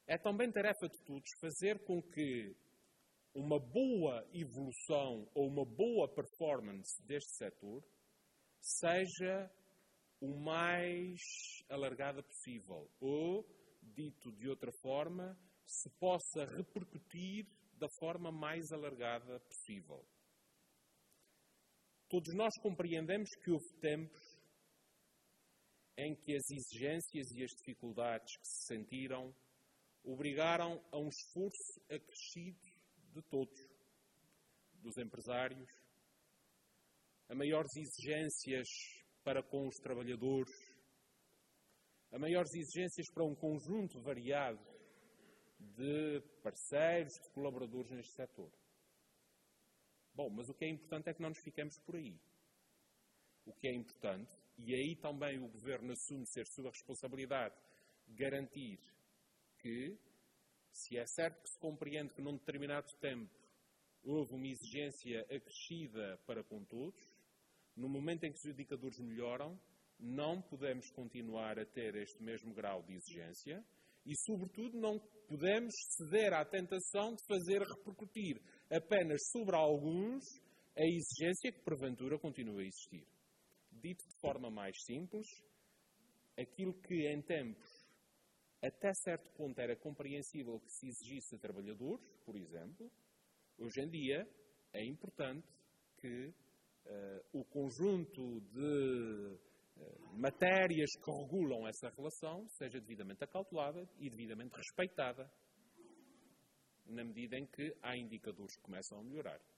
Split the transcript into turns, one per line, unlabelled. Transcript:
É também tarefa de todos fazer com que uma boa evolução ou uma boa performance deste setor seja o mais alargada possível. Ou, dito de outra forma, se possa repercutir da forma mais alargada possível. Todos nós compreendemos que houve tempos em que as exigências e as dificuldades que se sentiram obrigaram a um esforço acrescido de todos, dos empresários, a maiores exigências para com os trabalhadores, a maiores exigências para um conjunto variado de parceiros, de colaboradores neste setor. Bom, mas o que é importante é que não nos fiquemos por aí. O que é importante, e aí também o Governo assume ser sua responsabilidade, garantir que, se é certo que se compreende que num determinado tempo houve uma exigência acrescida para com todos, no momento em que os indicadores melhoram, não podemos continuar a ter este mesmo grau de exigência e, sobretudo, não podemos ceder à tentação de fazer repercutir apenas sobre alguns a exigência que, porventura, continua a existir. Dito de forma mais simples, aquilo que em tempos, até certo ponto, era compreensível que se exigisse a trabalhadores, por exemplo, hoje em dia é importante que o conjunto de matérias que regulam essa relação seja devidamente acautelada e devidamente respeitada, na medida em que há indicadores que começam a melhorar.